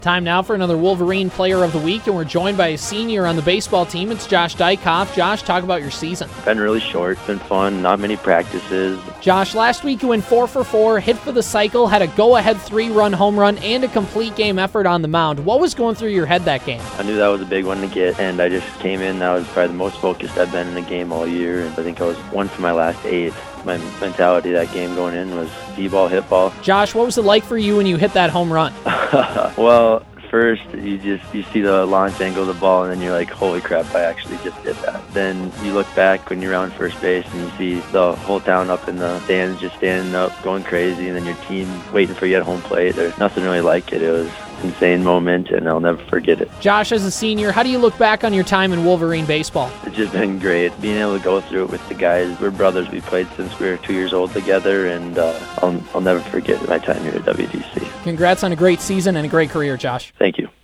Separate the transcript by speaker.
Speaker 1: Time now for another Wolverine Player of the Week, and we're joined by a senior on the baseball team. It's Josh Dykhoff. Josh, talk about your season.
Speaker 2: Been really short, been fun, not many practices.
Speaker 1: Josh, last week you went 4 for 4, hit for the cycle, had a go-ahead 3-run home run, and a complete game effort on the mound. What was going through your head that game?
Speaker 2: I knew that was a big one to get, and I just came in. That was probably the most focused I've been in a game all year, and I think I was 1 for my last 8. My mentality that game going in was D-ball, hit ball.
Speaker 1: Josh, what was it like for you when you hit that home run?
Speaker 2: Well, first you see the launch angle of the ball, and then you're like, holy crap, I actually just did that. Then you look back when you're around first base and you see the whole town up in the stands just standing up, going crazy, and then your team waiting for you at home plate. There's nothing really like it. It was an insane moment, and I'll never forget it.
Speaker 1: Josh, as a senior, how do you look back on your time in Wolverine baseball?
Speaker 2: It's just been great being able to go through it with the guys. We're brothers. We played since we were 2 years old together, and I'll never forget my time here at WDC.
Speaker 1: Congrats on a great season and a great career, Josh.
Speaker 2: Thank you.